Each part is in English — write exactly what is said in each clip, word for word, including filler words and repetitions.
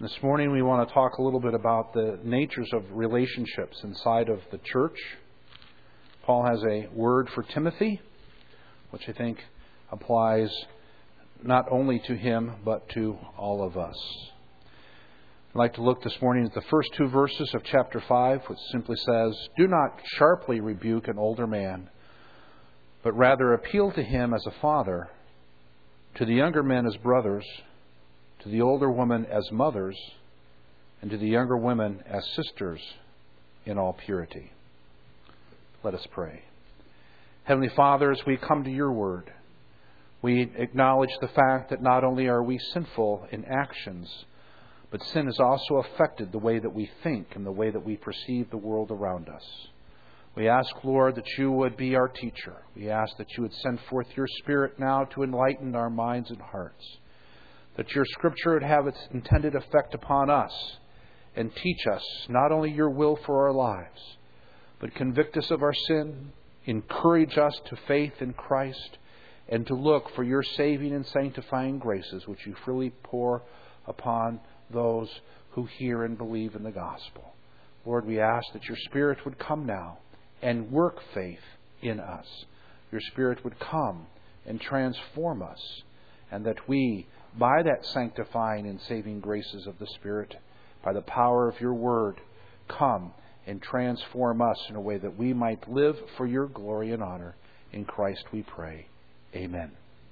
This morning we want to talk a little bit about the natures of relationships inside of the church. Paul has a word for Timothy, which I think applies not only to him, but to all of us. I'd like to look this morning at the first two verses of chapter five, which simply says, "Do not sharply rebuke an older man, but rather appeal to him as a father, to the younger men as brothers, to the older women as mothers, and to the younger women as sisters in all purity." Let us pray. Heavenly Father, as we come to your word, we acknowledge the fact that not only are we sinful in actions, but sin has also affected the way that we think and the way that we perceive the world around us. We ask, Lord, that you would be our teacher. We ask that you would send forth your Spirit now to enlighten our minds and hearts, that your Scripture would have its intended effect upon us and teach us not only your will for our lives, but convict us of our sin, encourage us to faith in Christ, and to look for your saving and sanctifying graces, which you freely pour upon those who hear and believe in the gospel. Lord, we ask that your Spirit would come now and work faith in us. Your Spirit would come and transform us, and that we, by that sanctifying and saving graces of the Spirit, by the power of your word, come and transform us in a way that we might live for your glory and honor. In Christ we pray. Amen.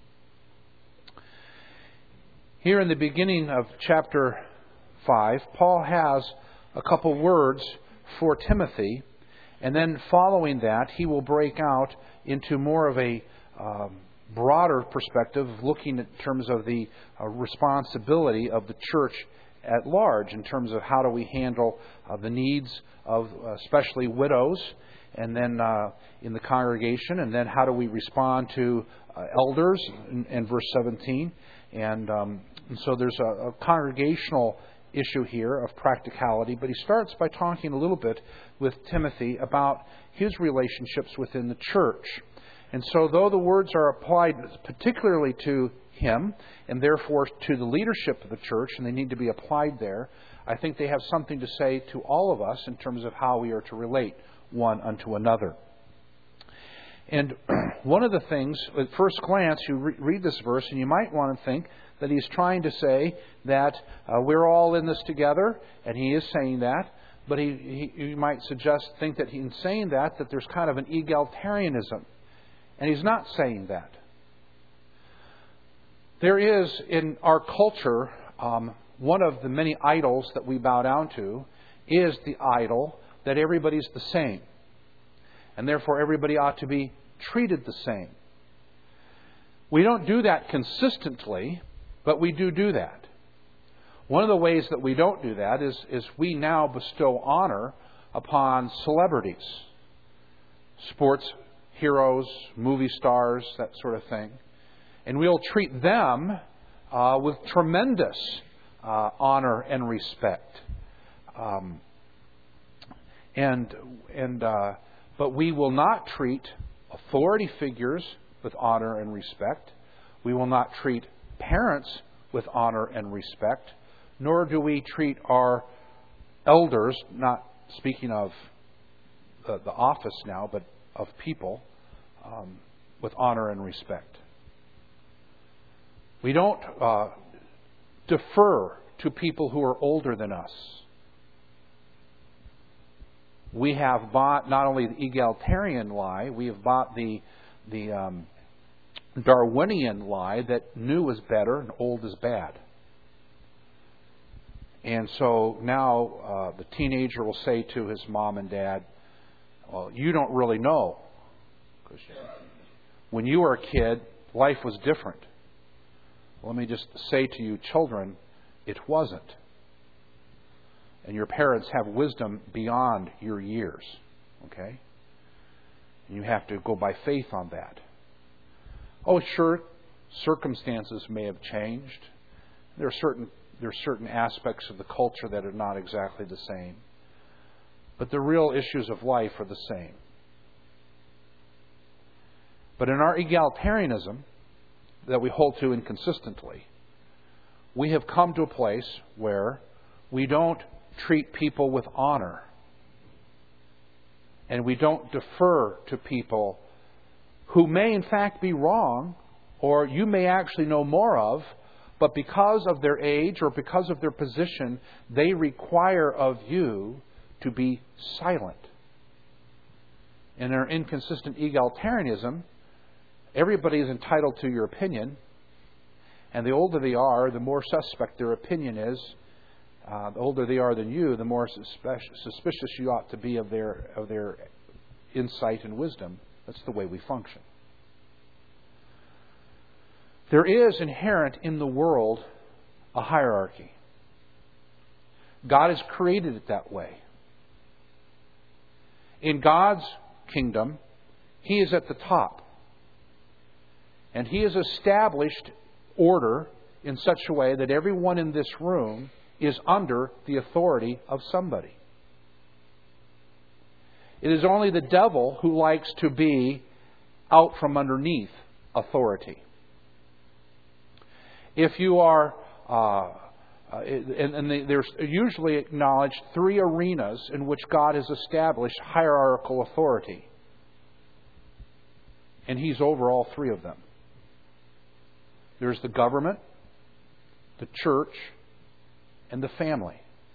Here in the beginning of chapter five, Paul has a couple words for Timothy, and then following that, he will break out into more of a um, broader perspective, looking in terms of the uh, responsibility of the church at large, in terms of how do we handle uh, the needs of uh, especially widows, and then uh, in the congregation, and then how do we respond to uh, elders in, in verse seventeen. And, um, and so there's a, a congregational issue here of practicality, but he starts by talking a little bit with Timothy about his relationships within the church. And so though the words are applied particularly to him, and therefore to the leadership of the church, and they need to be applied there, I think they have something to say to all of us in terms of how we are to relate one unto another. And one of the things, at first glance, you re- read this verse, and you might want to think that he's trying to say that uh, we're all in this together, and he is saying that, but he, he you might suggest, think that in saying that, that there's kind of an egalitarianism. And he's not saying that. There is, in our culture, um, one of the many idols that we bow down to is the idol that everybody's the same. And therefore everybody ought to be treated the same. We don't do that consistently, but we do do that. One of the ways that we don't do that is, is we now bestow honor upon celebrities, sports heroes, movie stars, that sort of thing. And we'll treat them uh, with tremendous uh, honor and respect. Um, and and uh, but we will not treat authority figures with honor and respect. We will not treat parents with honor and respect. Nor do we treat our elders, not speaking of uh, the office now, but of people, Um, with honor and respect. We don't uh, defer to people who are older than us. We have bought not only the egalitarian lie, we have bought the the um, Darwinian lie that new is better and old is bad. And so now uh, the teenager will say to his mom and dad, "Well, you don't really know. When you were a kid, life was different." Let me just say to you, children, it wasn't. And your parents have wisdom beyond your years. Okay? And you have to go by faith on that. Oh, sure, circumstances may have changed. There are certain there are certain aspects of the culture that are not exactly the same. But the real issues of life are the same. But in our egalitarianism that we hold to inconsistently, we have come to a place where we don't treat people with honor. And we don't defer to people who may in fact be wrong, or you may actually know more of, but because of their age or because of their position, they require of you to be silent. In our inconsistent egalitarianism, everybody is entitled to your opinion, and the older they are, the more suspect their opinion is. Uh, the older they are than you, the more suspicious you ought to be of their of their insight and wisdom. That's the way we function. There is inherent in the world a hierarchy. God has created it that way. In God's kingdom, He is at the top. And He has established order in such a way that everyone in this room is under the authority of somebody. It is only the devil who likes to be out from underneath authority. If you are, uh, and, and there's usually acknowledged three arenas in which God has established hierarchical authority. And He's over all three of them. There's the government, the church, and the family.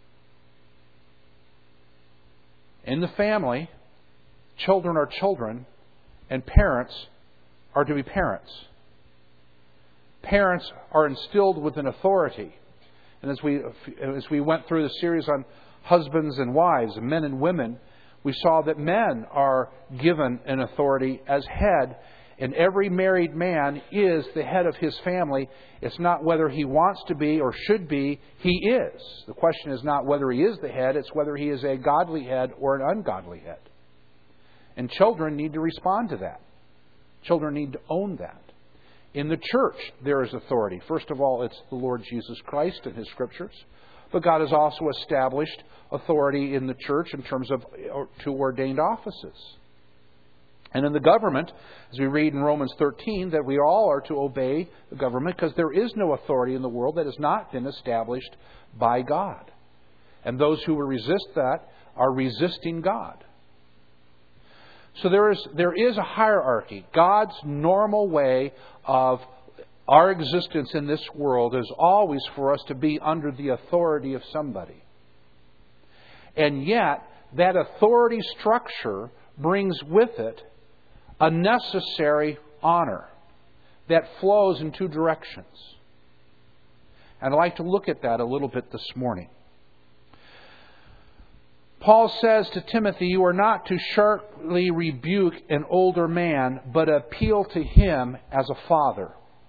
In the family, children are children, and parents are to be parents. Parents are instilled with an authority. And as we as we went through the series on husbands and wives, men and women, we saw that men are given an authority as head. And every married man is the head of his family. It's not whether he wants to be or should be, he is. The question is not whether he is the head, it's whether he is a godly head or an ungodly head. And children need to respond to that. Children need to own that. In the church, there is authority. First of all, it's the Lord Jesus Christ and His Scriptures. But God has also established authority in the church in terms of two ordained offices. And in the government, as we read in Romans thirteen, that we all are to obey the government because there is no authority in the world that has not been established by God. And those who resist that are resisting God. So there is there is a hierarchy. God's normal way of our existence in this world is always for us to be under the authority of somebody. And yet, that authority structure brings with it a necessary honor that flows in two directions. And I'd like to look at that a little bit this morning. Paul says to Timothy, you are not to sharply rebuke an older man, but appeal to him as a father.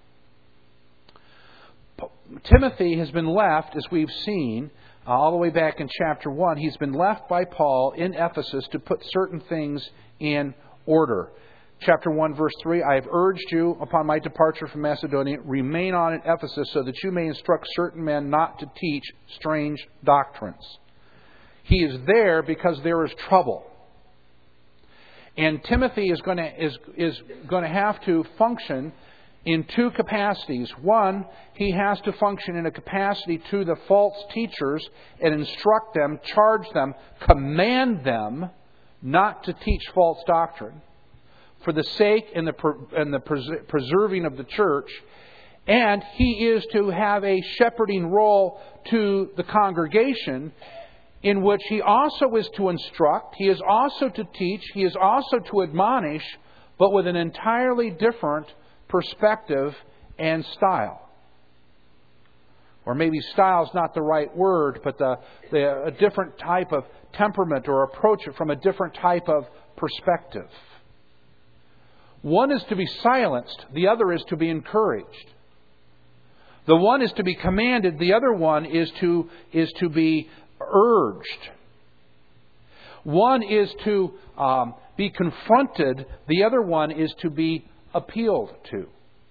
Timothy has been left, as we've seen, uh, all the way back in chapter one, he's been left by Paul in Ephesus to put certain things in order. Chapter one, verse three, I have urged you upon my departure from Macedonia, remain on in Ephesus so that you may instruct certain men not to teach strange doctrines. He is there because there is trouble. And Timothy is going to, is, is going to have to function in two capacities. One, he has to function in a capacity to the false teachers and instruct them, charge them, command them not to teach false doctrine for the sake and the, and the preserving of the church. And he is to have a shepherding role to the congregation in which he also is to instruct, he is also to teach, he is also to admonish, but with an entirely different perspective and style. Or maybe style is not the right word, but the, the, a different type of temperament or approach it from a different type of perspective. One is to be silenced, the other is to be encouraged. The one is to be commanded, the other one is to, is to be urged. One is to um, be confronted, the other one is to be appealed to.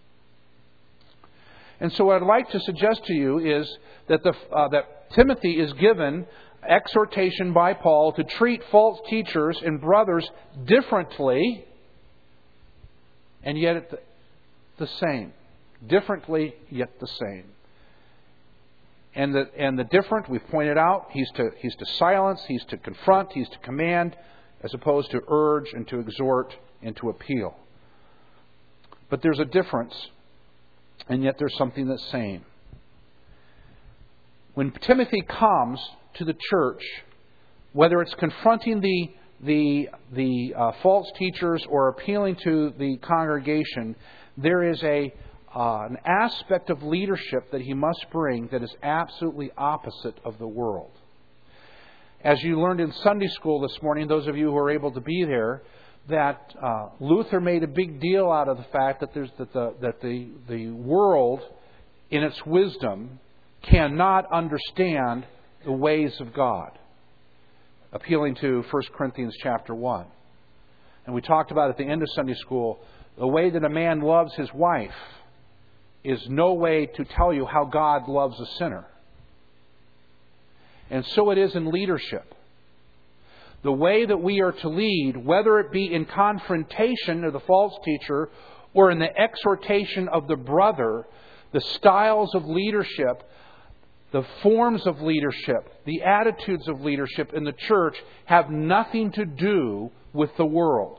And so what I'd like to suggest to you is that the uh, that Timothy is given exhortation by Paul to treat false teachers and brothers differently, and yet the, the same. Differently, yet the same. And the, and the different, we've pointed out, he's to, he's to silence, he's to confront, he's to command, as opposed to urge and to exhort and to appeal. But there's a difference, and yet there's something that's same. When Timothy comes to the church, whether it's confronting the the the uh, false teachers or appealing to the congregation, there is a uh, an aspect of leadership that he must bring that is absolutely opposite of the world. As you learned in Sunday school this morning, those of you who are able to be there, that uh, Luther made a big deal out of the fact that there's that the that the the world, in its wisdom, cannot understand the ways of God. Appealing to First Corinthians chapter one. And we talked about at the end of Sunday school, the way that a man loves his wife is no way to tell you how God loves a sinner. And so it is in leadership. The way that we are to lead, whether it be in confrontation of the false teacher or in the exhortation of the brother, the styles of leadership, the forms of leadership, the attitudes of leadership in the church have nothing to do with the world.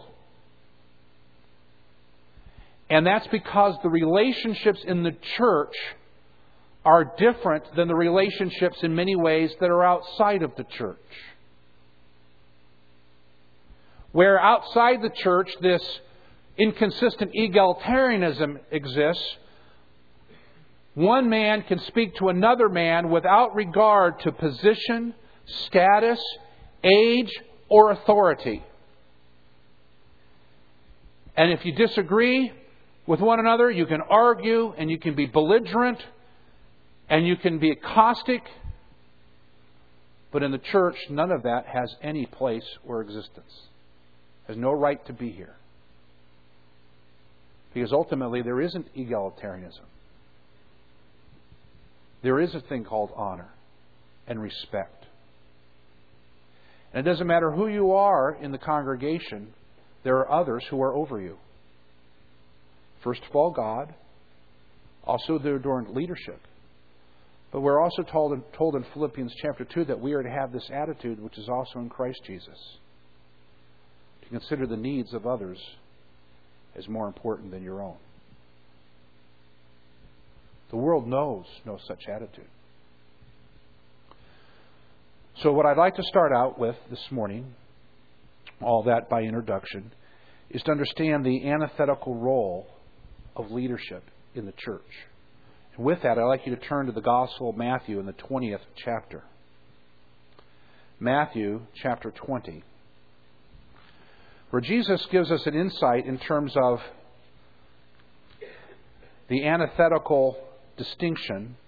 And that's because the relationships in the church are different than the relationships in many ways that are outside of the church. Where outside the church this inconsistent egalitarianism exists, one man can speak to another man without regard to position, status, age, or authority. And if you disagree with one another, you can argue and you can be belligerent and you can be caustic. But in the church, none of that has any place or existence. Has no right to be here. Because ultimately there isn't egalitarianism. There is a thing called honor and respect. And it doesn't matter who you are in the congregation, there are others who are over you. First of all, God. Also, the adorned leadership. But we're also told in, told in Philippians chapter two that we are to have this attitude which is also in Christ Jesus. To consider the needs of others as more important than your own. The world knows no such attitude. So what I'd like to start out with this morning, all that by introduction, is to understand the antithetical role of leadership in the church. And with that, I'd like you to turn to the Gospel of Matthew in the twentieth chapter. Matthew chapter twenty. Where Jesus gives us an insight in terms of the antithetical distinction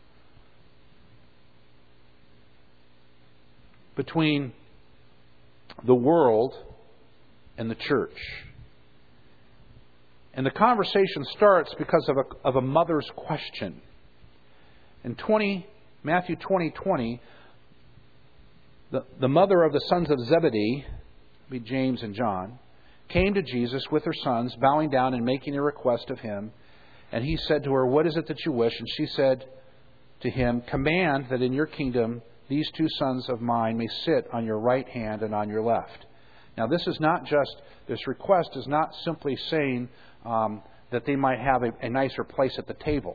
between the world and the church. And the conversation starts because of a, of a mother's question. In twenty, Matthew twenty twenty, the, the mother of the sons of Zebedee, be James and John, came to Jesus with her sons, bowing down and making a request of him. And he said to her, "What is it that you wish?" And she said to him, "Command that in your kingdom these two sons of mine may sit on your right hand and on your left." Now this is not just, this request is not simply saying um, that they might have a, a nicer place at the table.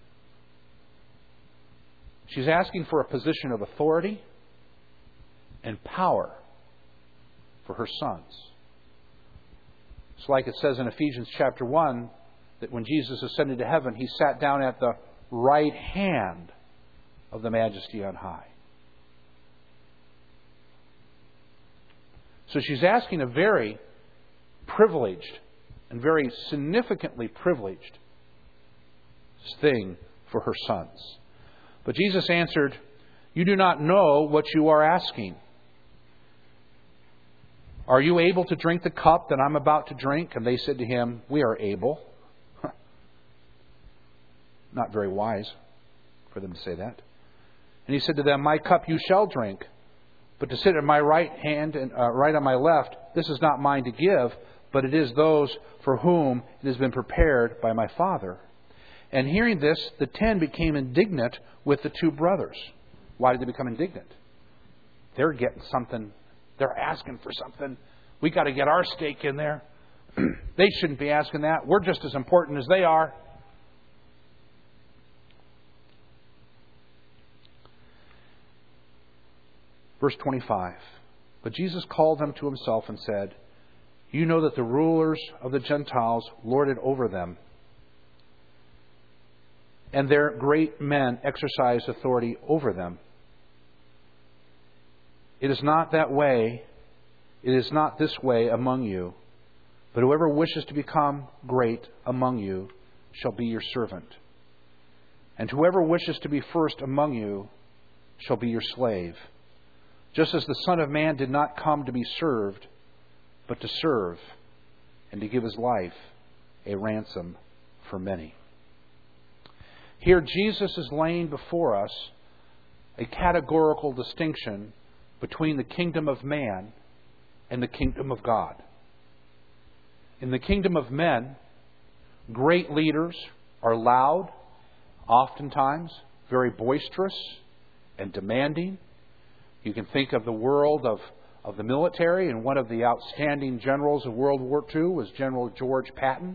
She's asking for a position of authority and power for her sons. It's like it says in Ephesians chapter one, that when Jesus ascended to heaven, he sat down at the right hand of the Majesty on high. So she's asking a very privileged and very significantly privileged thing for her sons. But Jesus answered, "You do not know what you are asking. Are you able to drink the cup that I'm about to drink?" And they said to him, "We are able." Not very wise for them to say that. And he said to them, "My cup you shall drink, but to sit at my right hand and uh, right on my left, this is not mine to give, but it is those for whom it has been prepared by my Father." And hearing this, the ten became indignant with the two brothers. Why did they become indignant? They're getting something. They're asking for something. We got to get our stake in there. They shouldn't be asking that. We're just as important as they are. Verse twenty-five. But Jesus called them to himself and said, you know that the rulers of the Gentiles lord it over them, and their great men exercise authority over them. It is not that way. It is not this way among you. But whoever wishes to become great among you shall be your servant. And whoever wishes to be first among you shall be your slave. Just as the Son of Man did not come to be served, but to serve, and to give his life a ransom for many. Here Jesus is laying before us a categorical distinction between the kingdom of man and the kingdom of God. In the kingdom of men, great leaders are loud, oftentimes very boisterous and demanding. You can think of the world of, of the military, and one of the outstanding generals of World War Two was General George Patton.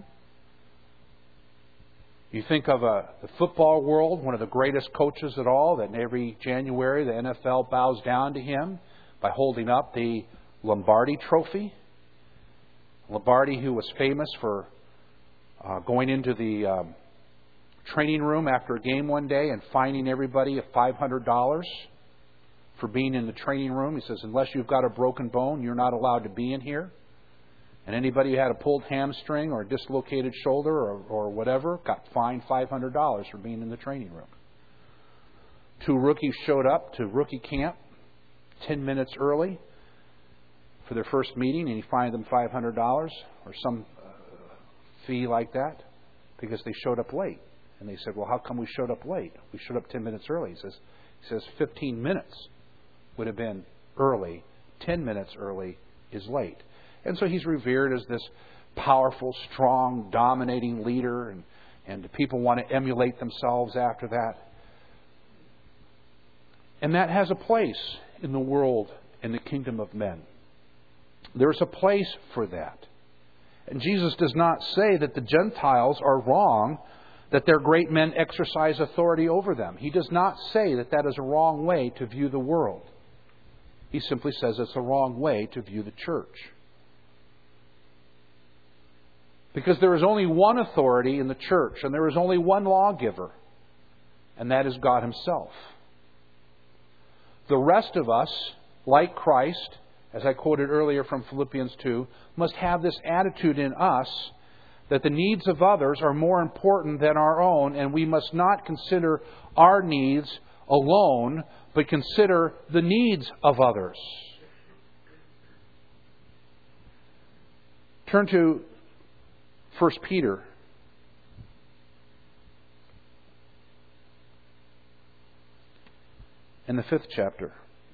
You think of a, the football world, one of the greatest coaches at all, that every January the N F L bows down to him by holding up the Lombardi Trophy. Lombardi, who was famous for uh, going into the um, training room after a game one day and fining everybody five hundred dollars for being in the training room. He says, unless you've got a broken bone, you're not allowed to be in here. And anybody who had a pulled hamstring or a dislocated shoulder or, or whatever got fined five hundred dollars for being in the training room. Two rookies showed up to rookie camp ten minutes early for their first meeting, and he fined them five hundred dollars or some uh, fee like that because they showed up late. And they said, well, how come we showed up late? We showed up ten minutes early. He says, he says fifteen minutes would have been early. ten minutes early is late. And so he's revered as this powerful, strong, dominating leader, and, and people want to emulate themselves after that. And that has a place in the world, in the kingdom of men. There's a place for that. And Jesus does not say that the Gentiles are wrong, that their great men exercise authority over them. He does not say that that is a wrong way to view the world. He simply says it's a wrong way to view the church. Because there is only one authority in the church, and there is only one lawgiver, and that is God Himself. The rest of us, like Christ, as I quoted earlier from Philippians two, must have this attitude in us that the needs of others are more important than our own, and we must not consider our needs alone, but consider the needs of others. Turn to First Peter. In the fifth chapter.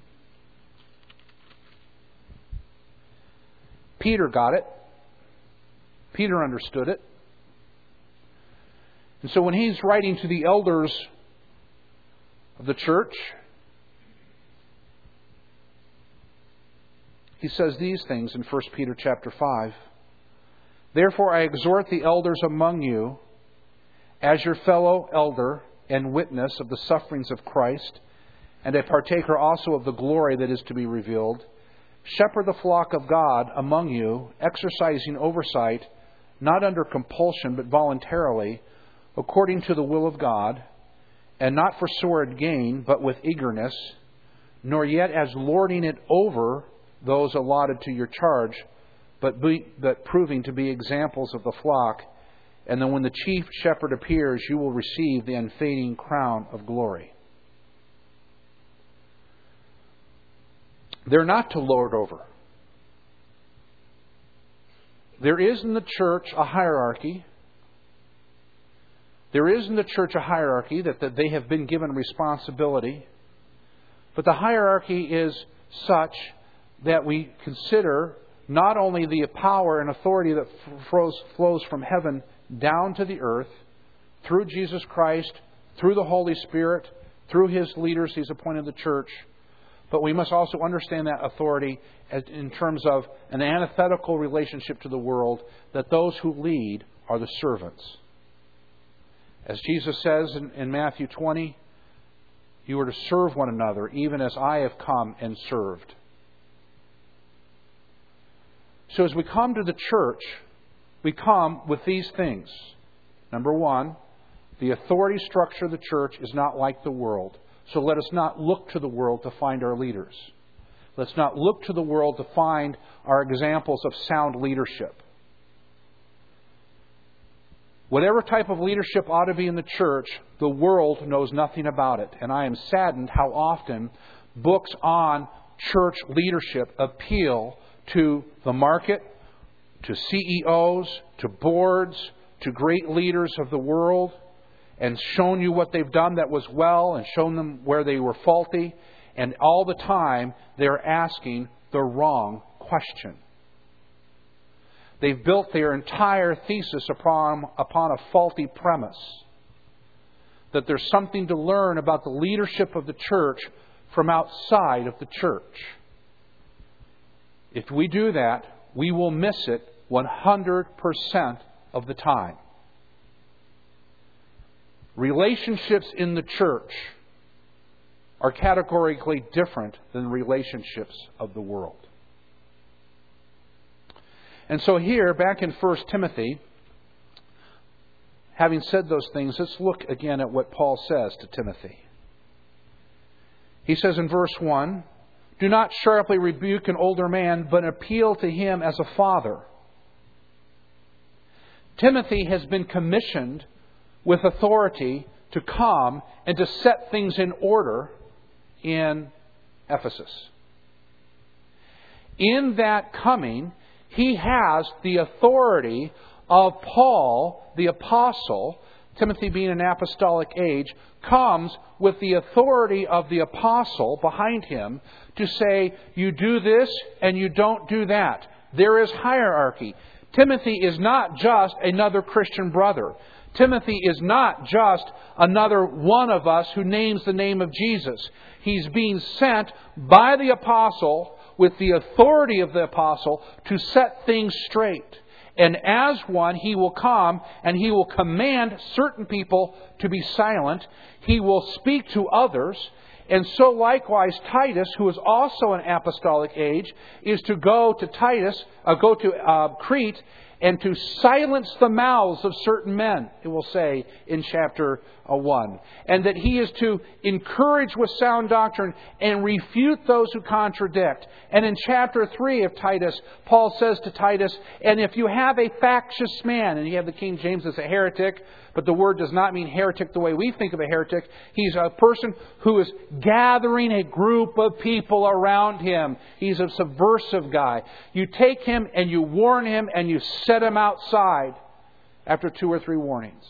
Peter got it. Peter understood it. And so when he's writing to the elders of the church, he says these things in First Peter chapter five. Therefore I exhort the elders among you, as your fellow elder and witness of the sufferings of Christ, and a partaker also of the glory that is to be revealed, shepherd the flock of God among you, exercising oversight, not under compulsion, but voluntarily, according to the will of God, and not for sordid gain, but with eagerness, nor yet as lording it over those allotted to your charge, but, be, but proving to be examples of the flock. And then when the chief shepherd appears, you will receive the unfading crown of glory. They're not to lord over. There is in the church a hierarchy. There is in the church a hierarchy that, that they have been given responsibility. But the hierarchy is such that we consider not only the power and authority that flows, flows from heaven down to the earth through Jesus Christ, through the Holy Spirit, through His leaders He's appointed the church. But we must also understand that authority as in terms of an antithetical relationship to the world, that those who lead are the servants. As Jesus says in, in Matthew twenty, you are to serve one another, even as I have come and served. So as we come to the church, we come with these things. Number one, the authority structure of the church is not like the world. So let us not look to the world to find our leaders. Let's not look to the world to find our examples of sound leadership. Whatever type of leadership ought to be in the church, the world knows nothing about it. And I am saddened how often books on church leadership appeal to the market, to C E Os, to boards, to great leaders of the world, and shown you what they've done that was well and shown them where they were faulty. And all the time they're asking the wrong question. They've built their entire thesis upon, upon a faulty premise. That there's something to learn about the leadership of the church from outside of the church. If we do that, we will miss it one hundred percent of the time. Relationships in the church are categorically different than relationships of the world. And so here, back in First Timothy, having said those things, let's look again at what Paul says to Timothy. He says in verse one, do not sharply rebuke an older man, but appeal to him as a father. Timothy has been commissioned with authority to come and to set things in order in Ephesus. In that coming, he has the authority of Paul, the apostle. Timothy, being an apostolic age, comes with the authority of the apostle behind him to say, you do this and you don't do that. There is hierarchy. Timothy is not just another Christian brother. Timothy is not just another one of us who names the name of Jesus. He's being sent by the apostle with the authority of the apostle to set things straight. And as one, he will come and he will command certain people to be silent. He will speak to others. And so likewise, Titus, who is also an apostolic age, is to go to Titus, uh, go to uh, Crete, and to silence the mouths of certain men, it will say in chapter one. And that he is to encourage with sound doctrine and refute those who contradict. And in chapter three of Titus, Paul says to Titus, and if you have a factious man, and you have the King James as a heretic, but the word does not mean heretic the way we think of a heretic. He's a person who is gathering a group of people around him. He's a subversive guy. You take him and you warn him and you set him outside after two or three warnings.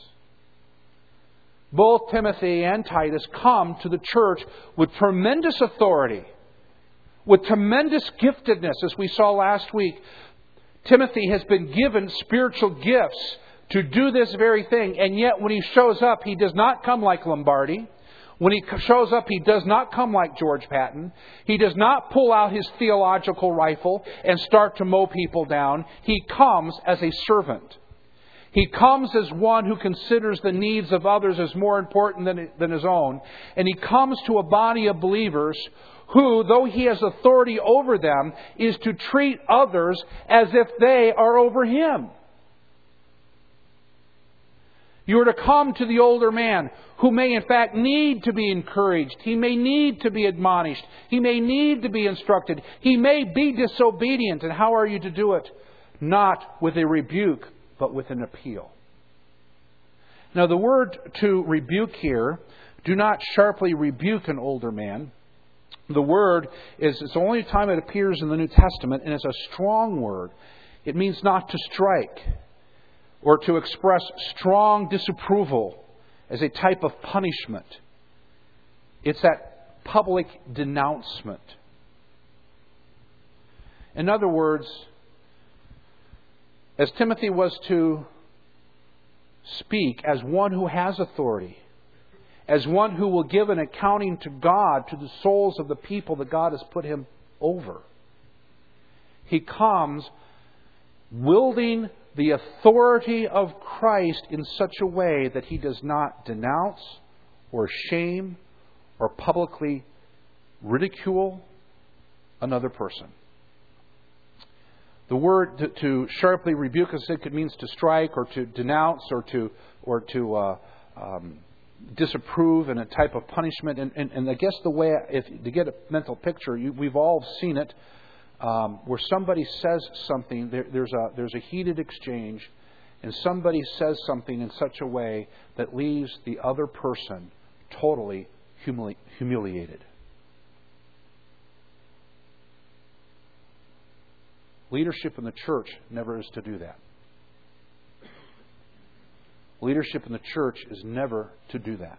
Both Timothy and Titus come to the church with tremendous authority, with tremendous giftedness, as we saw last week. Timothy has been given spiritual gifts to do this very thing. And yet when he shows up, he does not come like Lombardi. When he shows up, he does not come like George Patton. He does not pull out his theological rifle and start to mow people down. He comes as a servant. He comes as one who considers the needs of others as more important than, than his own. And he comes to a body of believers who, though he has authority over them, is to treat others as if they are over him. You are to come to the older man who may in fact need to be encouraged. He may need to be admonished. He may need to be instructed. He may be disobedient. And how are you to do it? Not with a rebuke, but with an appeal. Now the word to rebuke here, do not sharply rebuke an older man. The word is, it's the only time it appears in the New Testament, and it's a strong word. It means not to strike, or to express strong disapproval as a type of punishment. It's that public denouncement. In other words, as Timothy was to speak as one who has authority, as one who will give an accounting to God, to the souls of the people that God has put him over. He comes wielding the authority of Christ in such a way that he does not denounce or shame or publicly ridicule another person. The word to, to sharply rebuke, as it means to strike or to denounce or to or to uh, um, disapprove in a type of punishment. And, and, and I guess the way, if to get a mental picture, you, we've all seen it, um, where somebody says something. There, there's a there's a heated exchange, and somebody says something in such a way that leaves the other person totally humili- humiliated. Leadership in the church never is to do that. Leadership in the church is never to do that.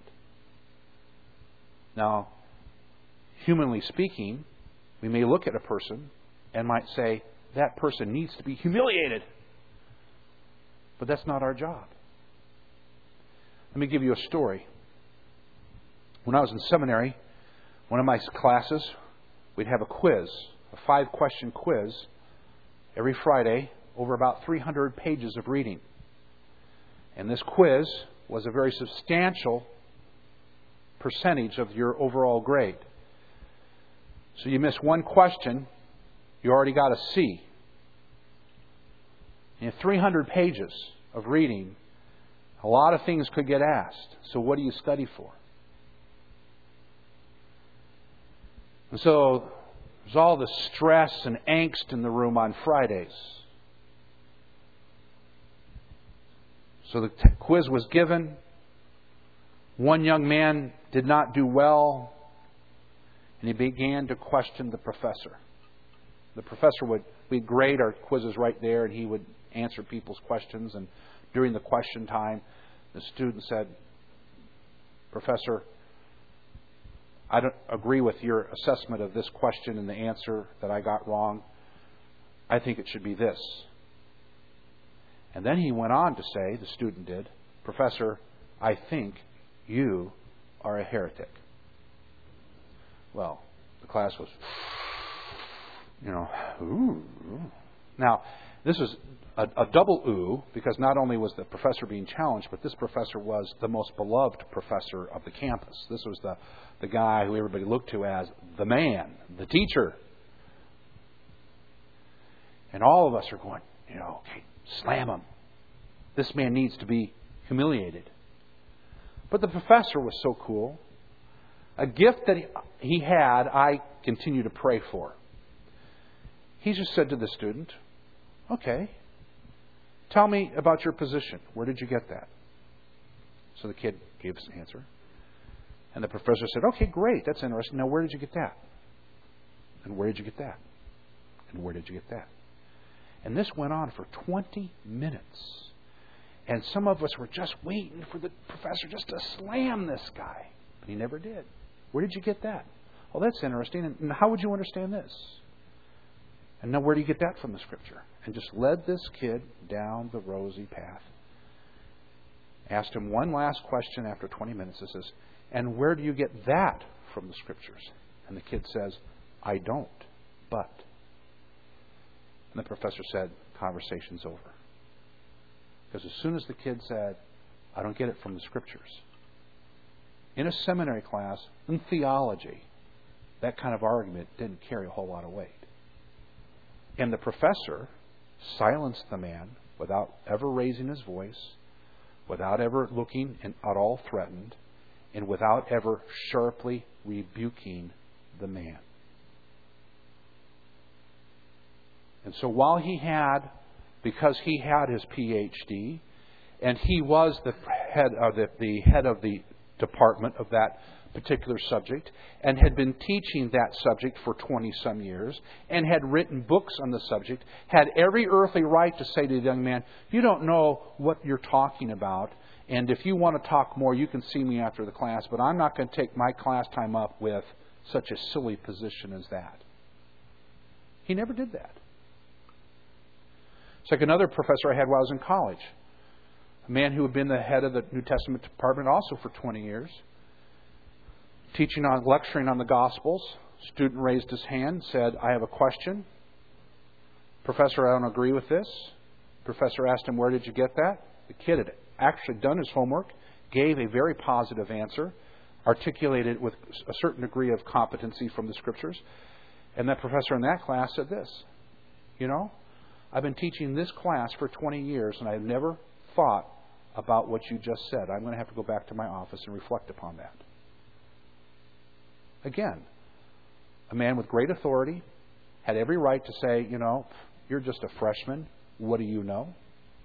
Now, humanly speaking, we may look at a person and might say, that person needs to be humiliated. But that's not our job. Let me give you a story. When I was in seminary, one of my classes, we'd have a quiz, a five-question quiz, every Friday, over about three hundred pages of reading. And this quiz was a very substantial percentage of your overall grade. So you miss one question, you already got a C. In three hundred pages of reading, a lot of things could get asked. So what do you study for? And so there's all the stress and angst in the room on Fridays. So the t- quiz was given. One young man did not do well, and he began to question the professor. The professor would, we'd grade our quizzes right there, and he would answer people's questions. And during the question time, the student said, "Professor, I don't agree with your assessment of this question and the answer that I got wrong. I think it should be this." And then he went on to say, the student did, "Professor, I think you are a heretic." Well, the class was, you know, ooh. Now, this is a, a double ooh, because not only was the professor being challenged, but this professor was the most beloved professor of the campus. This was the, the guy who everybody looked to as the man, the teacher. And all of us are going, you know, okay, slam him. This man needs to be humiliated. But the professor was so cool. A gift that he had, I continue to pray for. He just said to the student, "Okay, tell me about your position. Where did you get that?" So the kid gave his answer. And the professor said, "Okay, great. That's interesting. Now, where did you get that? And where did you get that? And where did you get that?" And this went on for twenty minutes. And some of us were just waiting for the professor just to slam this guy. But he never did. "Where did you get that?" "Well, that's interesting. And how would you understand this?" "And now where do you get that from the Scripture?" And just led this kid down the rosy path. Asked him one last question after twenty minutes. It says, "And where do you get that from the Scriptures?" And the kid says, "I don't, but..." And the professor said, "Conversation's over." Because as soon as the kid said, "I don't get it from the Scriptures," in a seminary class, in theology, that kind of argument didn't carry a whole lot of weight. And the professor silenced the man without ever raising his voice, without ever looking at all threatened, and without ever sharply rebuking the man. And so while he had, because he had his P H D, and he was the head of the, the head of the department of that particular subject, and had been teaching that subject for twenty-some years, and had written books on the subject, had every earthly right to say to the young man, "You don't know what you're talking about, and if you want to talk more, you can see me after the class, but I'm not going to take my class time up with such a silly position as that." He never did that. It's like another professor I had while I was in college. A man who had been the head of the New Testament department also for twenty years. Teaching on, lecturing on the Gospels. Student raised his hand, said, I have a question. Professor, I don't agree with this. Professor asked him, where did you get that? The kid had actually done his homework, gave a very positive answer, articulated with a certain degree of competency from the Scriptures. And that professor in that class said this, you know, I've been teaching this class for twenty years and I've never thought about what you just said. I'm going to have to go back to my office and reflect upon that. Again, a man with great authority had every right to say, you know, you're just a freshman. What do you know?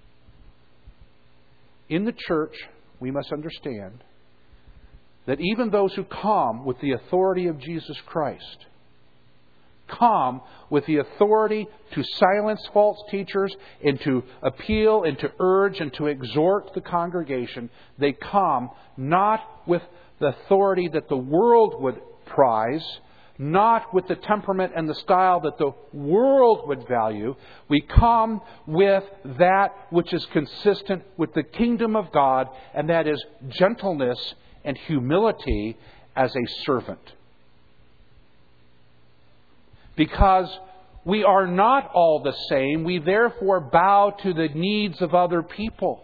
In the church, we must understand that even those who come with the authority of Jesus Christ come with the authority to silence false teachers and to appeal and to urge and to exhort the congregation. They come not with the authority that the world would prize, not with the temperament and the style that the world would value. We come with that which is consistent with the kingdom of God, and that is gentleness and humility as a servant. Because we are not all the same, we therefore bow to the needs of other people.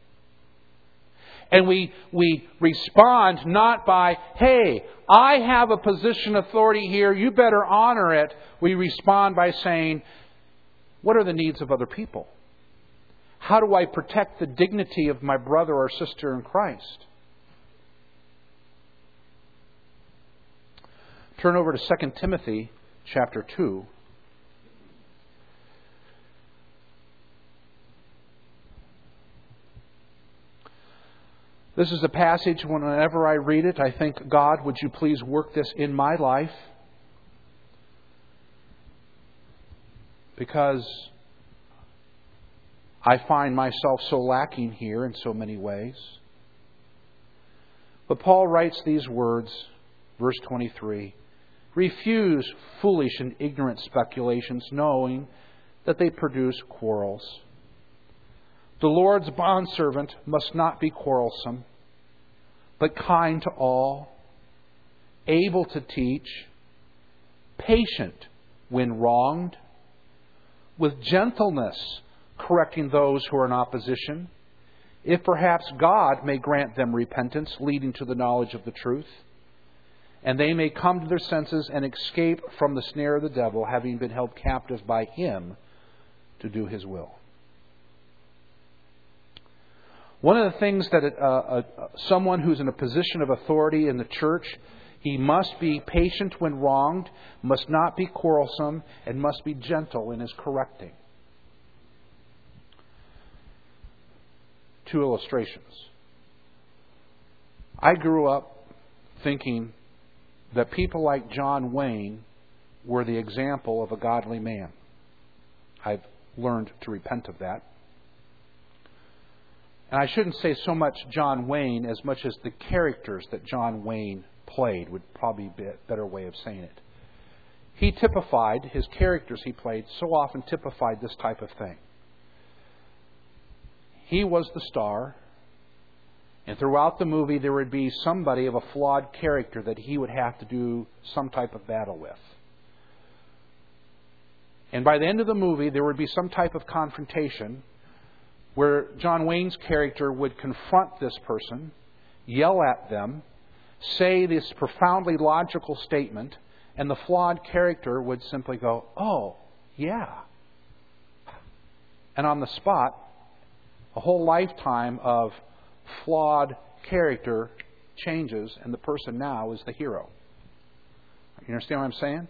And we we respond not by, hey, I have a position of authority here, you better honor it. We respond by saying, what are the needs of other people? How do I protect the dignity of my brother or sister in Christ? Turn over to Second Timothy chapter two. This is a passage, whenever I read it, I think, God, would you please work this in my life? Because I find myself so lacking here in so many ways. But Paul writes these words, verse twenty-three, refuse foolish and ignorant speculations, knowing that they produce quarrels. The Lord's bondservant must not be quarrelsome, but kind to all, able to teach, patient when wronged, with gentleness correcting those who are in opposition, if perhaps God may grant them repentance leading to the knowledge of the truth, and they may come to their senses and escape from the snare of the devil, having been held captive by him to do his will. One of the things that uh, uh, someone who's in a position of authority in the church, he must be patient when wronged, must not be quarrelsome, and must be gentle in his correcting. Two illustrations. I grew up thinking that people like John Wayne were the example of a godly man. I've learned to repent of that. And I shouldn't say so much John Wayne as much as the characters that John Wayne played would probably be a better way of saying it. He typified, his characters he played so often typified this type of thing. He was the star, and throughout the movie there would be somebody of a flawed character that he would have to do some type of battle with. And by the end of the movie there would be some type of confrontation where John Wayne's character would confront this person, yell at them, say this profoundly logical statement, and the flawed character would simply go, oh, yeah. And on the spot, a whole lifetime of flawed character changes, and the person now is the hero. You understand what I'm saying?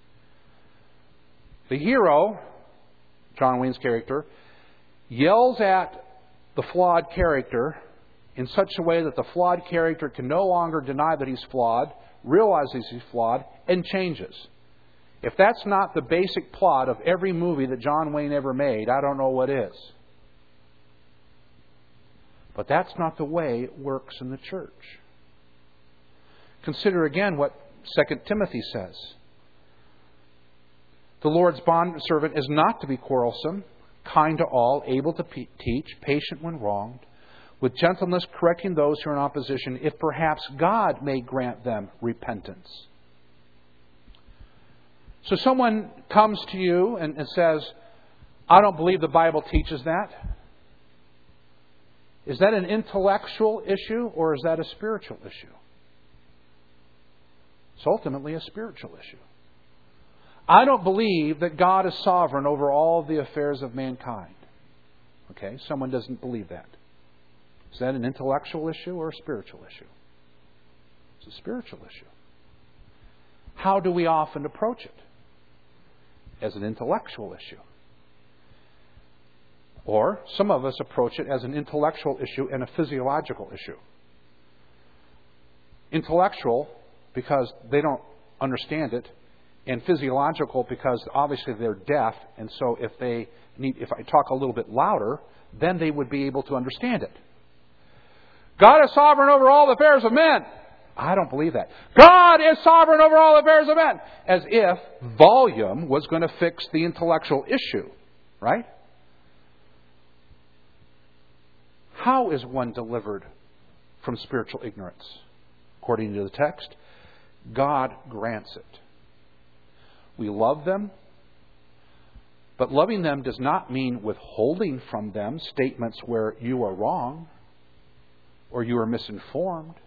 The hero, John Wayne's character, yells at the flawed character in such a way that the flawed character can no longer deny that he's flawed, realizes he's flawed, and changes. If that's not the basic plot of every movie that John Wayne ever made, I don't know what is. But that's not the way it works in the church. Consider again what Second Timothy says. The Lord's bondservant is not to be quarrelsome, kind to all, able to pe- teach, patient when wronged, with gentleness correcting those who are in opposition, if perhaps God may grant them repentance. So someone comes to you and, and says, I don't believe the Bible teaches that. Is that an intellectual issue or is that a spiritual issue? It's ultimately a spiritual issue. I don't believe that God is sovereign over all the affairs of mankind. Okay, someone doesn't believe that. Is that an intellectual issue or a spiritual issue? It's a spiritual issue. How do we often approach it? As an intellectual issue. Or some of us approach it as an intellectual issue and a physiological issue. Intellectual because they don't understand it, and physiological because obviously they're deaf, and so if they need, if I talk a little bit louder, then they would be able to understand it. God is sovereign over all the affairs of men. I don't believe that. God is sovereign over all the affairs of men. As if volume was going to fix the intellectual issue, right? How is one delivered from spiritual ignorance? According to the text, God grants it. We love them, but loving them does not mean withholding from them statements where you are wrong or you are misinformed.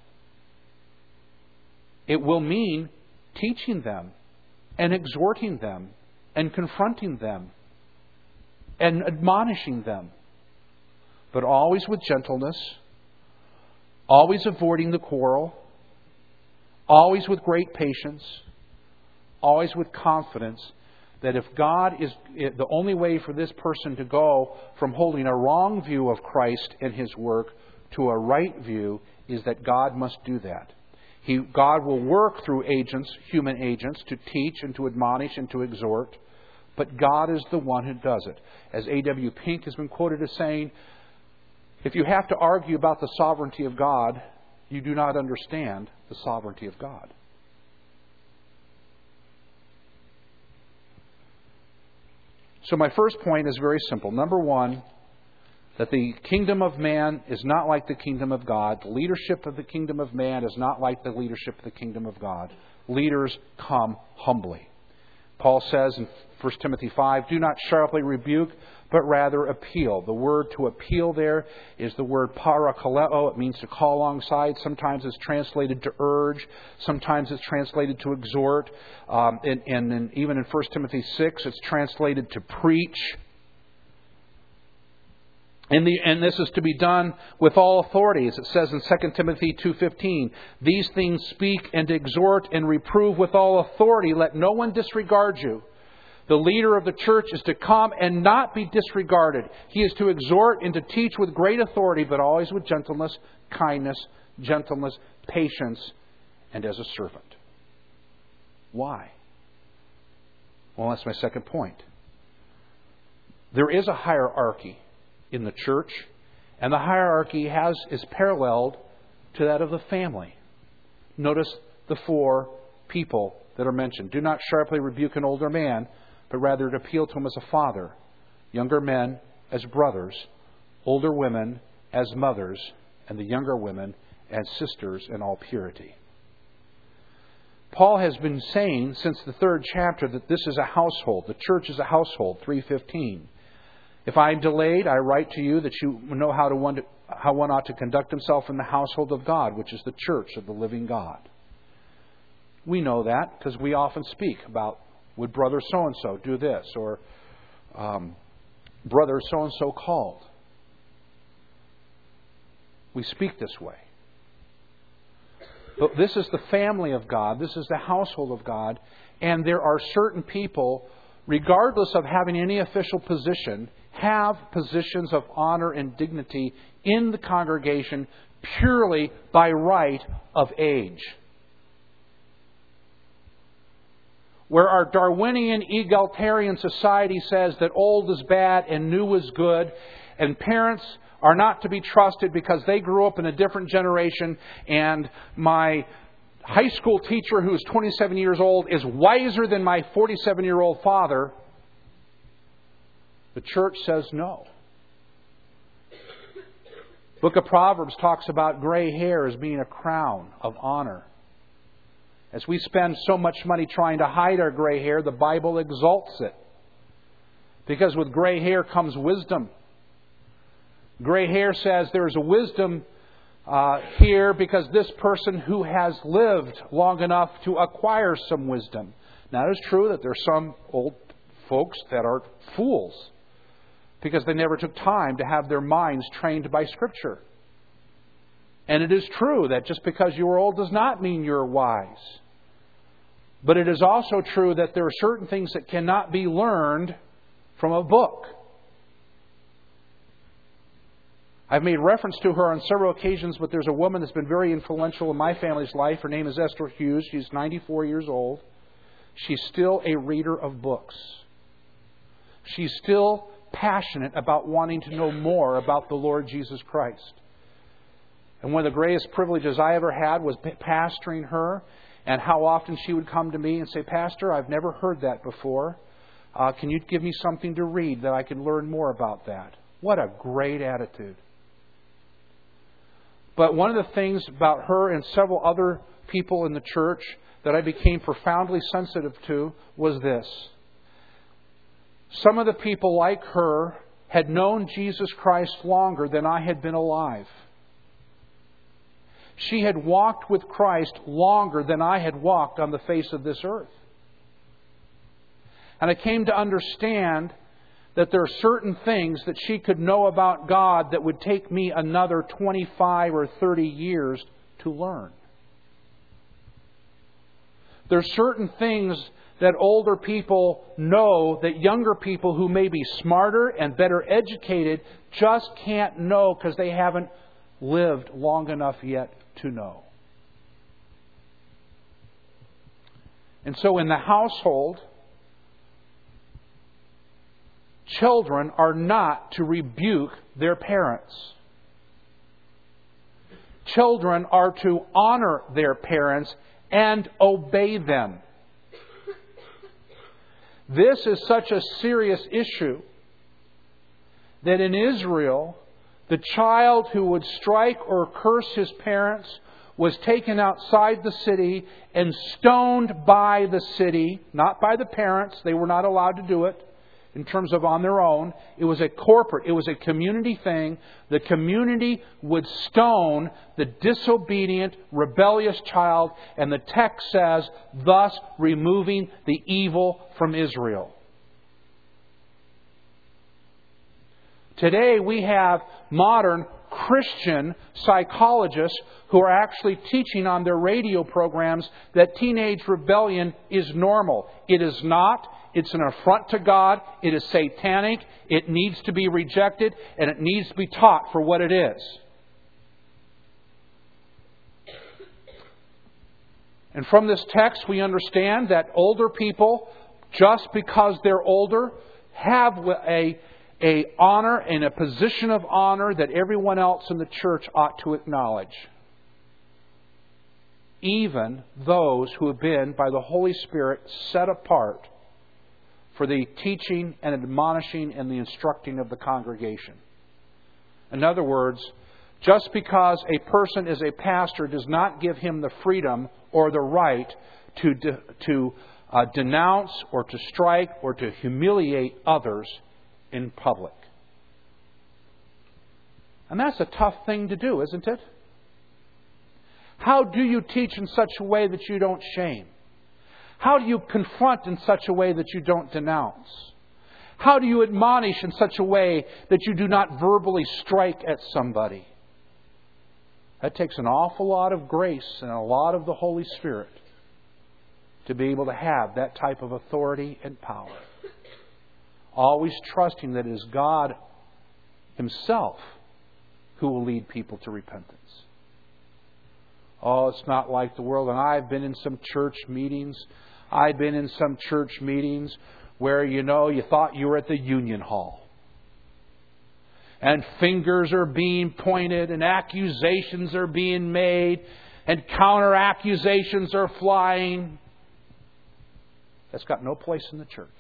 It will mean teaching them and exhorting them and confronting them and admonishing them, but always with gentleness, always avoiding the quarrel, always with great patience, always with confidence that if God is the only way for this person to go from holding a wrong view of Christ and His work to a right view is that God must do that. He, God will work through agents, human agents, to teach and to admonish and to exhort, but God is the one who does it. As A W Pink has been quoted as saying, if you have to argue about the sovereignty of God, you do not understand the sovereignty of God. So my first point is very simple. Number one, that the kingdom of man is not like the kingdom of God. The leadership of the kingdom of man is not like the leadership of the kingdom of God. Leaders come humbly. Paul says in First Timothy five, do not sharply rebuke, but rather appeal. The word to appeal there is the word parakaleo. It means to call alongside. Sometimes it's translated to urge. Sometimes it's translated to exhort. Um, and, and, and even in First Timothy six, it's translated to preach. And, the, and this is to be done with all authority, as it says in Second Timothy two fifteen. These things speak and exhort and reprove with all authority. Let no one disregard you. The leader of the church is to come and not be disregarded. He is to exhort and to teach with great authority, but always with gentleness, kindness, gentleness, patience, and as a servant. Why? Well, that's my second point. There is a hierarchy in the church, and the hierarchy has is paralleled to that of the family. Notice the four people that are mentioned. Do not sharply rebuke an older man, but rather to appeal to him as a father, younger men as brothers, older women as mothers, and the younger women as sisters in all purity. Paul has been saying since the third chapter that this is a household. The church is a household, three fifteen. If I am delayed, I write to you that you know how, to one, to, how one ought to conduct himself in the household of God, which is the church of the living God. We know that because we often speak about, would brother so-and-so do this? Or um, brother so-and-so called. We speak this way. But this is the family of God. This is the household of God. And there are certain people, regardless of having any official position, have positions of honor and dignity in the congregation purely by right of age. Where our Darwinian egalitarian society says that old is bad and new is good, and parents are not to be trusted because they grew up in a different generation, and my high school teacher who is twenty-seven years old is wiser than my forty-seven-year-old father, the church says no. Book of Proverbs talks about gray hair as being a crown of honor. As we spend so much money trying to hide our gray hair, the Bible exalts it. Because with gray hair comes wisdom. Gray hair says there is a wisdom uh, here because this person who has lived long enough to acquire some wisdom. Now it is true that there are some old folks that are fools because they never took time to have their minds trained by Scripture. And it is true that just because you are old does not mean you're wise. But it is also true that there are certain things that cannot be learned from a book. I've made reference to her on several occasions, but there's a woman that's been very influential in my family's life. Her name is Esther Hughes. She's ninety-four years old. She's still a reader of books. She's still passionate about wanting to know more about the Lord Jesus Christ. And one of the greatest privileges I ever had was pastoring her, and how often she would come to me and say, "Pastor, I've never heard that before. Uh, can you give me something to read that I can learn more about that?" What a great attitude. But one of the things about her and several other people in the church that I became profoundly sensitive to was this. Some of the people like her had known Jesus Christ longer than I had been alive. She had walked with Christ longer than I had walked on the face of this earth. And I came to understand that there are certain things that she could know about God that would take me another twenty-five or thirty years to learn. There are certain things that older people know that younger people who may be smarter and better educated just can't know because they haven't lived long enough yet to know. And so in the household, children are not to rebuke their parents. Children are to honor their parents and obey them. This is such a serious issue that in Israel, the child who would strike or curse his parents was taken outside the city and stoned by the city, not by the parents. They were not allowed to do it in terms of on their own. It was a corporate, it was a community thing. The community would stone the disobedient, rebellious child, and the text says, thus removing the evil from Israel. Today we have modern Christian psychologists who are actually teaching on their radio programs that teenage rebellion is normal. It is not. It's an affront to God. It is satanic. It needs to be rejected, and it needs to be taught for what it is. And from this text, we understand that older people, just because they're older, have a, a honor and a position of honor that everyone else in the church ought to acknowledge. Even those who have been, by the Holy Spirit, set apart for the teaching and admonishing and the instructing of the congregation. In other words, just because a person is a pastor does not give him the freedom or the right to de- to uh, denounce or to strike or to humiliate others in public. And that's a tough thing to do, isn't it? How do you teach in such a way that you don't shame? How do you confront in such a way that you don't denounce? How do you admonish in such a way that you do not verbally strike at somebody? That takes an awful lot of grace and a lot of the Holy Spirit to be able to have that type of authority and power. Always trusting that it is God Himself who will lead people to repentance. Oh, it's not like the world. And I've been in some church meetings. I've been in some church meetings where, you know, you thought you were at the Union Hall. And fingers are being pointed and accusations are being made and counter accusations are flying. That's got no place in the church.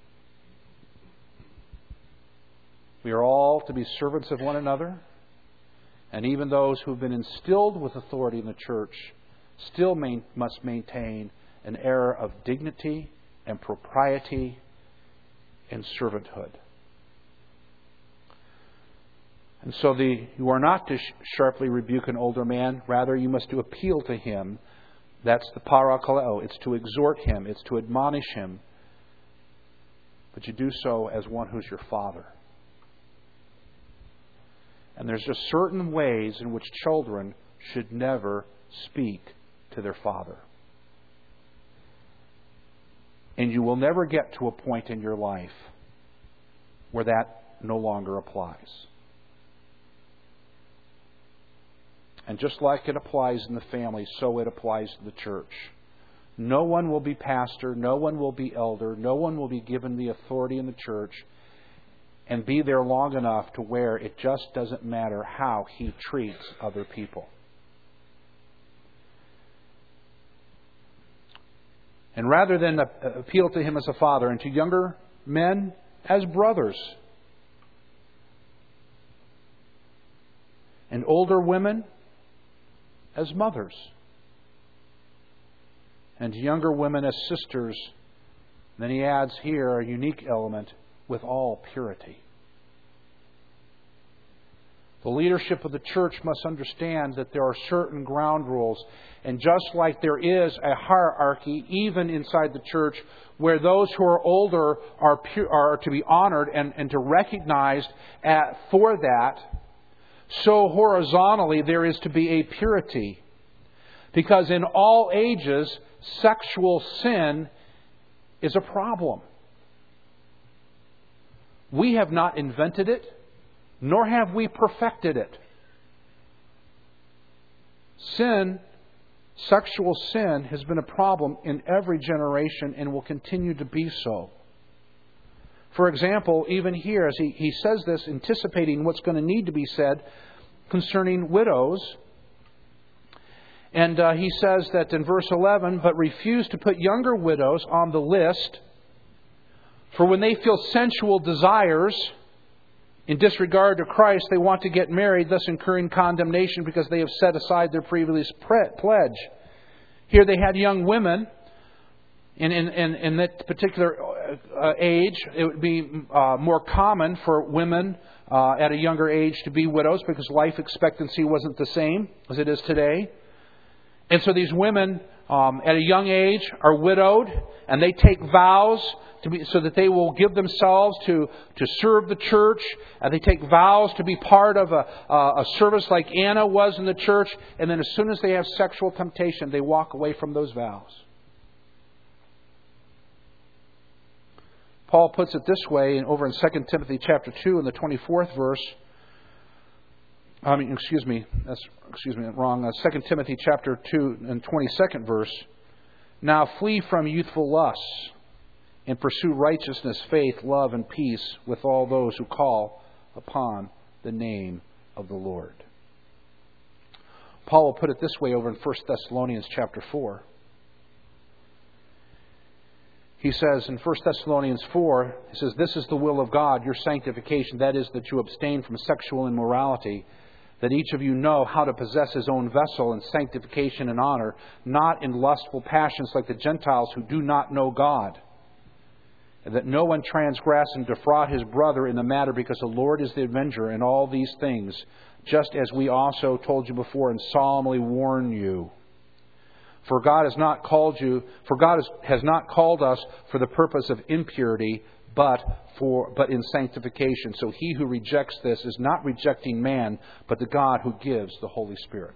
We are all to be servants of one another. And even those who have been instilled with authority in the church still main, must maintain an air of dignity and propriety and servanthood. And so the, you are not to sh- sharply rebuke an older man. Rather, you must to appeal to him. That's the parakaleo. It's to exhort him. It's to admonish him. But you do so as one who's your father. And there's just certain ways in which children should never speak to their father. And you will never get to a point in your life where that no longer applies. And just like it applies in the family, so it applies to the church. No one will be pastor, no one will be elder, no one will be given the authority in the church and be there long enough to where it just doesn't matter how he treats other people. And rather than appeal to him as a father, and to younger men as brothers, and older women as mothers, and younger women as sisters. Then he adds here a unique element, with all purity. The leadership of the church must understand that there are certain ground rules. And just like there is a hierarchy, even inside the church, where those who are older are, pu- are to be honored and, and to recognized at, for that, so horizontally there is to be a purity. Because in all ages, sexual sin is a problem. We have not invented it, nor have we perfected it. Sin, sexual sin, has been a problem in every generation and will continue to be so. For example, even here, as he, he says this, anticipating what's going to need to be said concerning widows. And uh, he says that in verse eleven, but refuse to put younger widows on the list, for when they feel sensual desires in disregard to Christ, they want to get married, thus incurring condemnation because they have set aside their previous pledge. Here they had young women. In, in, in, in that particular uh, age, it would be uh, more common for women uh, at a younger age to be widows because life expectancy wasn't the same as it is today. And so these women um, at a young age are widowed, and they take vows to be, so that they will give themselves to, to serve the church. And they take vows to be part of a, a service like Anna was in the church. And then as soon as they have sexual temptation, they walk away from those vows. Paul puts it this way, and over in Second Timothy chapter two, in the twenty-fourth verse. I mean, excuse me, that's excuse me, wrong. Uh, Second Timothy chapter two and twenty-second verse. Now flee from youthful lusts, and pursue righteousness, faith, love, and peace with all those who call upon the name of the Lord. Paul will put it this way over in First Thessalonians chapter four. He says in First Thessalonians four, he says, this is the will of God, your sanctification, that is, that you abstain from sexual immorality, that each of you know how to possess his own vessel in sanctification and honor, not in lustful passions like the Gentiles who do not know God. And that no one transgress and defraud his brother in the matter, because the Lord is the avenger in all these things, just as we also told you before and solemnly warn you. For God has not called you, for God has, has not called us for the purpose of impurity, but for but in sanctification. So he who rejects this is not rejecting man, but the God who gives the Holy Spirit.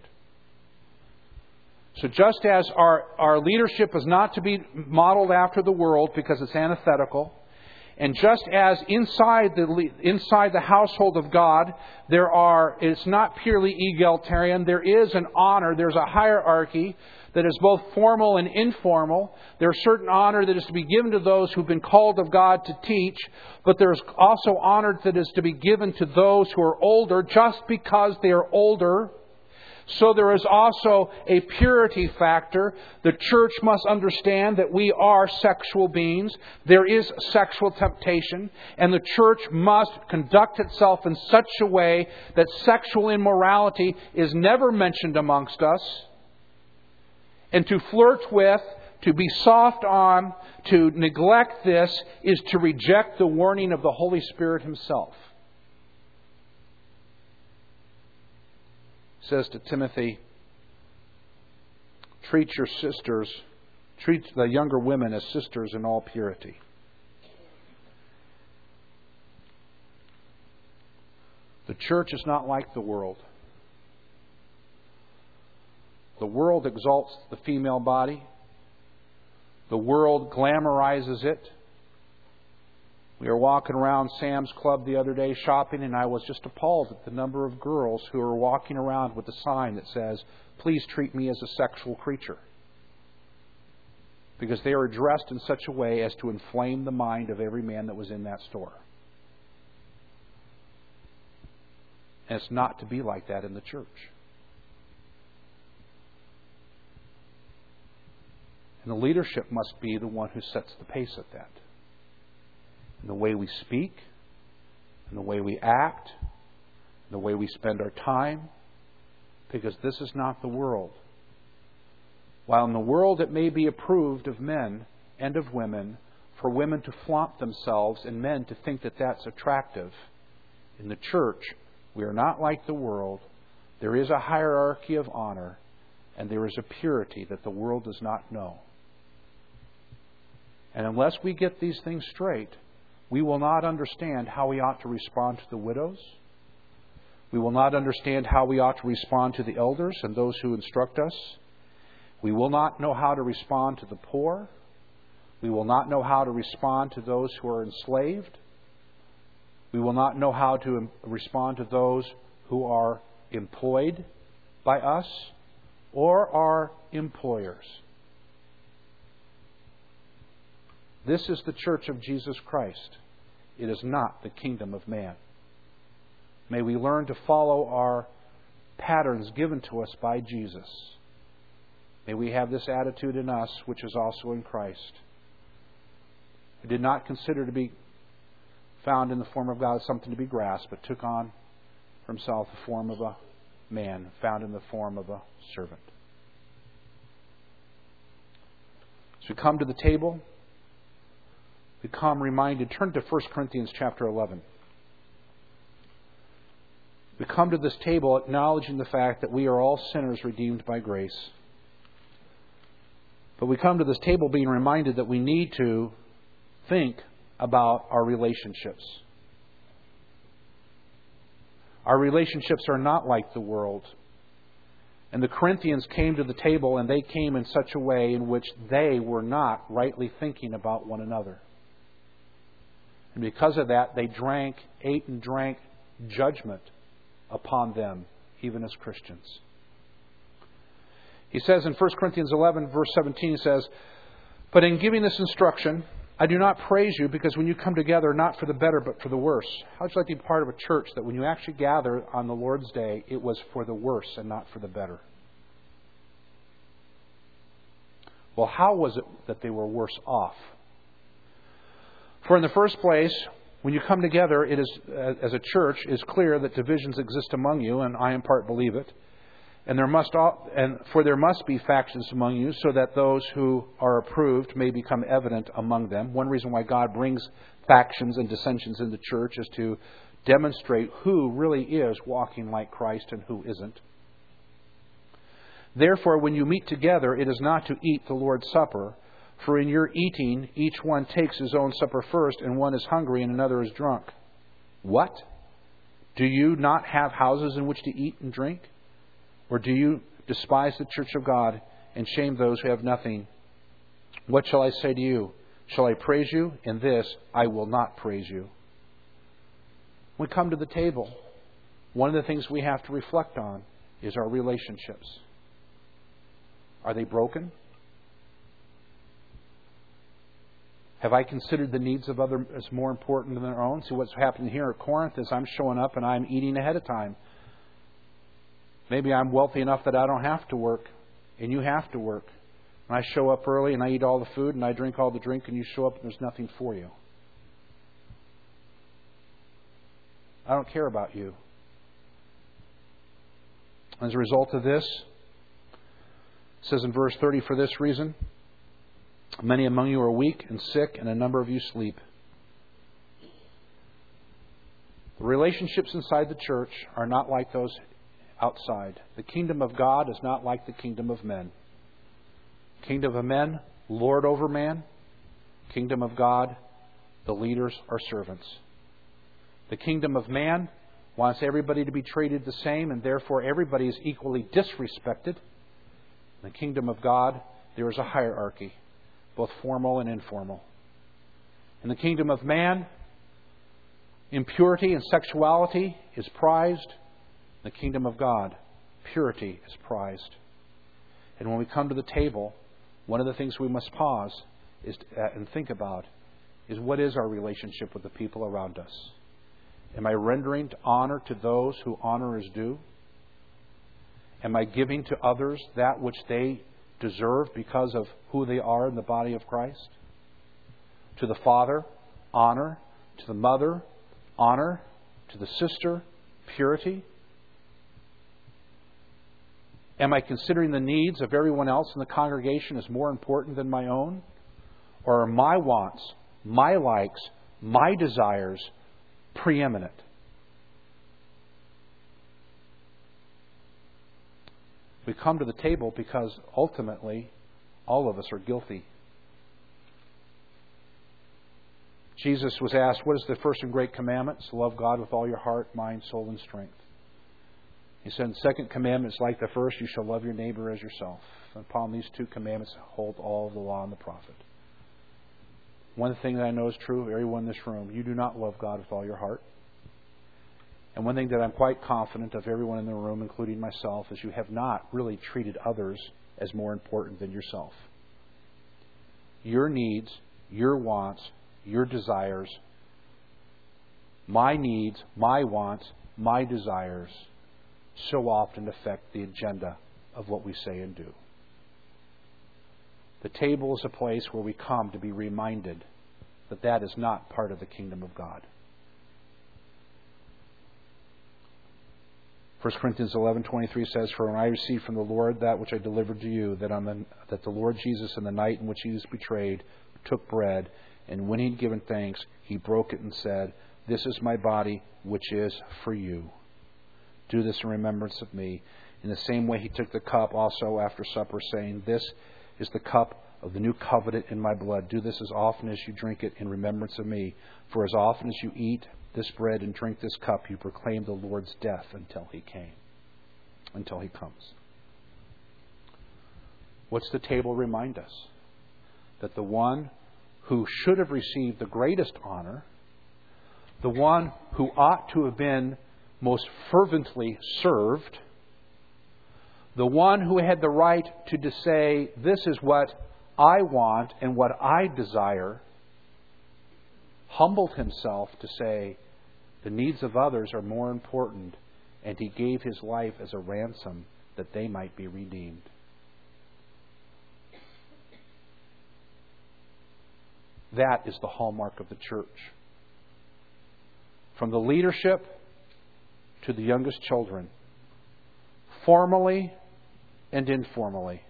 So just as our, our leadership is not to be modeled after the world because it's antithetical, and just as inside the inside the household of God, there are it's not purely egalitarian. There is an honor. There's a hierarchy that is both formal and informal. There's certain honor that is to be given to those who've been called of God to teach, but there's also honor that is to be given to those who are older, just because they are older. So there is also a purity factor. The church must understand that we are sexual beings. There is sexual temptation. And the church must conduct itself in such a way that sexual immorality is never mentioned amongst us. And to flirt with, to be soft on, to neglect this is to reject the warning of the Holy Spirit Himself. He says to Timothy, treat your sisters, treat the younger women as sisters in all purity. The church is not like the world. The world exalts the female body. The world glamorizes it. We were walking around Sam's Club the other day shopping, and I was just appalled at the number of girls who are walking around with a sign that says, "Please treat me as a sexual creature." Because they are dressed in such a way as to inflame the mind of every man that was in that store. And it's not to be like that in the church. And the leadership must be the one who sets the pace at that. In the way we speak, in the way we act, in the way we spend our time, because this is not the world. While in the world it may be approved of men and of women for women to flaunt themselves and men to think that that's attractive, in the church we are not like the world. There is a hierarchy of honor, and there is a purity that the world does not know. And unless we get these things straight, we will not understand how we ought to respond to the widows. We will not understand how we ought to respond to the elders and those who instruct us. We will not know how to respond to the poor. We will not know how to respond to those who are enslaved. We will not know how to respond to those who are employed by us or our employers. This is the church of Jesus Christ. It is not the kingdom of man. May we learn to follow our patterns given to us by Jesus. May we have this attitude in us, which is also in Christ, who did not consider to be found in the form of God as something to be grasped, but took on for Himself the form of a man, found in the form of a servant. As we come to the table, we come reminded, turn to First Corinthians chapter eleven. We come to this table acknowledging the fact that we are all sinners redeemed by grace. But we come to this table being reminded that we need to think about our relationships. Our relationships are not like the world. And the Corinthians came to the table, and they came in such a way in which they were not rightly thinking about one another. And because of that, they drank, ate and drank judgment upon them, even as Christians. He says in First Corinthians eleven, verse seventeen, he says, "But in giving this instruction, I do not praise you, because when you come together, not for the better, but for the worse." How would you like to be part of a church that when you actually gather on the Lord's Day, it was for the worse and not for the better? Well, how was it that they were worse off? For in the first place, when you come together, it is, as a church, it is clear that divisions exist among you, and I in part believe it. And there must, and for there must be factions among you, so that those who are approved may become evident among them. One reason why God brings factions and dissensions in the church is to demonstrate who really is walking like Christ and who isn't. Therefore, when you meet together, it is not to eat the Lord's Supper. For in your eating, each one takes his own supper first, and one is hungry and another is drunk. What? Do you not have houses in which to eat and drink? Or do you despise the church of God and shame those who have nothing? What shall I say to you? Shall I praise you? In this I will not praise you. When we come to the table, one of the things we have to reflect on is our relationships. Are they broken? Have I considered the needs of others as more important than their own? See, what's happening here at Corinth is I'm showing up and I'm eating ahead of time. Maybe I'm wealthy enough that I don't have to work, and you have to work. And I show up early, and I eat all the food, and I drink all the drink, and you show up, and there's nothing for you. I don't care about you. As a result of this, it says in verse thirty, for this reason, many among you are weak and sick, and a number of you sleep. The relationships inside the church are not like those outside. The kingdom of God is not like the kingdom of men. Kingdom of men, lord over man. Kingdom of God, the leaders are servants. The kingdom of man wants everybody to be treated the same, and therefore everybody is equally disrespected. In the kingdom of God, there is a hierarchy, both formal and informal. In the kingdom of man, impurity and sexuality is prized. In the kingdom of God, purity is prized. And when we come to the table, one of the things we must pause is to, uh, and think about is what is our relationship with the people around us? Am I rendering honor to those who honor is due? Am I giving to others that which they deserve because of who they are in the body of Christ? To the father, honor. To the mother, honor. To the sister, purity. Am I considering the needs of everyone else in the congregation as more important than my own? Or are my wants, my likes, my desires preeminent? We come to the table because ultimately all of us are guilty. Jesus was asked, what is the first and great commandment? It's to love God with all your heart, mind, soul, and strength. He said, the second commandment is like the first, you shall love your neighbor as yourself. And upon these two commandments hold all of the law and the prophet. One thing that I know is true of everyone in this room, you do not love God with all your heart. And one thing that I'm quite confident of everyone in the room, including myself, is you have not really treated others as more important than yourself. Your needs, your wants, your desires, my needs, my wants, my desires, so often affect the agenda of what we say and do. The table is a place where we come to be reminded that that is not part of the kingdom of God. First Corinthians eleven twenty-three says, for when I received from the Lord that which I delivered to you, that on the, that the Lord Jesus, in the night in which he was betrayed, took bread, and when he had given thanks, he broke it and said, this is my body, which is for you. Do this in remembrance of me. In the same way he took the cup also after supper, saying, this is the cup of the new covenant in my blood. Do this as often as you drink it in remembrance of me. For as often as you eat this bread and drink this cup, you proclaim the Lord's death until he came, until he comes. What's the table remind us? That the one who should have received the greatest honor, the one who ought to have been most fervently served, the one who had the right to say, this is what I want and what I desire, humbled himself to say, the needs of others are more important, and he gave his life as a ransom that they might be redeemed. That is the hallmark of the church. From the leadership to the youngest children, formally and informally.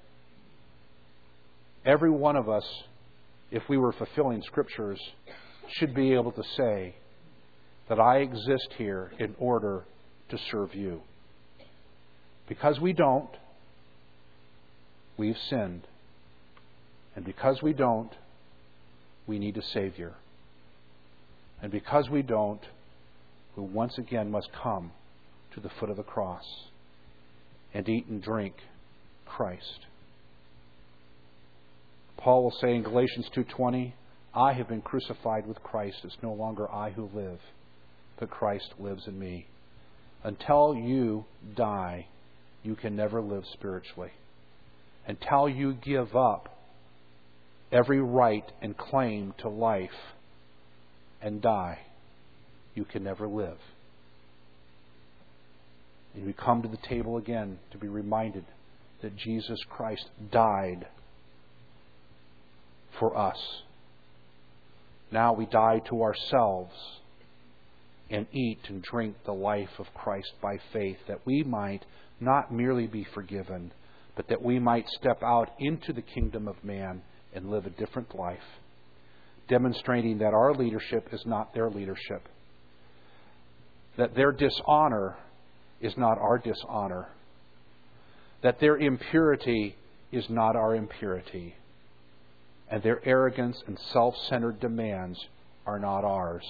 Every one of us, if we were fulfilling Scriptures, should be able to say that I exist here in order to serve you. Because we don't, we've sinned. And because we don't, we need a Savior. And because we don't, we once again must come to the foot of the cross and eat and drink Christ. Paul will say in Galatians two twenty, I have been crucified with Christ. It's no longer I who live, but Christ lives in me. Until you die, you can never live spiritually. Until you give up every right and claim to life and die, you can never live. And we come to the table again to be reminded that Jesus Christ died for us. Now we die to ourselves and eat and drink the life of Christ by faith, that we might not merely be forgiven, but that we might step out into the kingdom of man and live a different life, demonstrating that our leadership is not their leadership, that their dishonor is not our dishonor, that their impurity is not our impurity, and their arrogance and self-centered demands are not ours.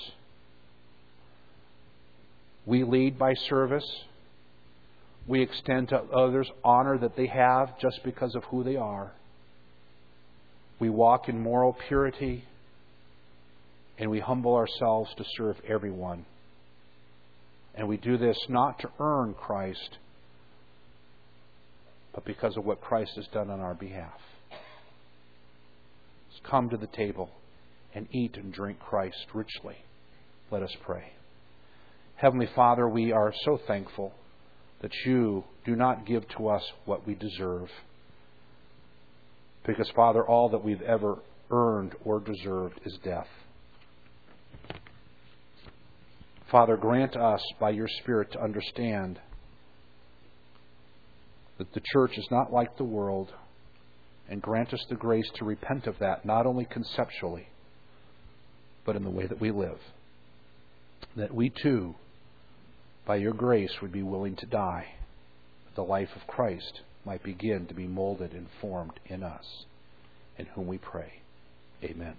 We lead by service. We extend to others honor that they have just because of who they are. We walk in moral purity, and we humble ourselves to serve everyone. And we do this not to earn Christ, but because of what Christ has done on our behalf. Let's come to the table and eat and drink Christ richly. Let us pray. Heavenly Father, we are so thankful that you do not give to us what we deserve. Because, Father, all that we've ever earned or deserved is death. Father, grant us by your Spirit to understand that the church is not like the world, and grant us the grace to repent of that, not only conceptually, but in the way that we live. That we too, by your grace, would be willing to die, that the life of Christ might begin to be molded and formed in us, in whom we pray. Amen.